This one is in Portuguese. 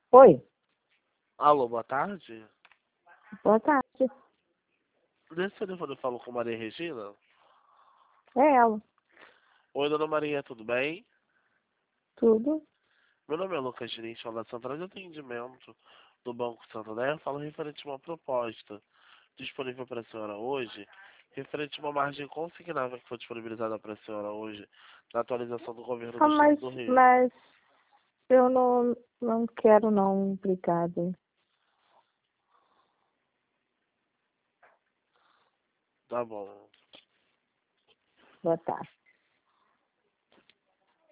Oi, Alô, boa tarde. boa tarde. Nesse telefone eu falo com Maria Regina. É ela. Oi, dona Maria, tudo bem? Tudo? Meu nome é Lucas Diniz, falo da Central de Atendimento do Banco Santander. Eu falo referente a uma proposta disponível para a senhora hoje, referente a uma margem consignável que foi disponibilizada para a senhora hoje, na atualização do governo Ah, do Estado mas, do Rio. mas eu não quero não, obrigada. Tá bom. Boa tarde.